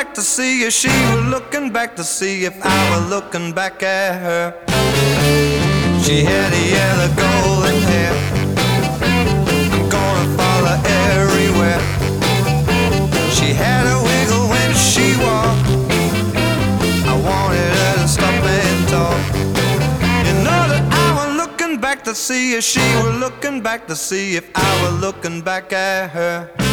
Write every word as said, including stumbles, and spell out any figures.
back to see if she was looking back to see if I was looking back at her. She had a yellow golden hair. I'm gonna follow everywhere. She had a wiggle when she walked. I wanted her to stop and talk. You know that I was looking back to see if she was looking back to see if I was looking back at her.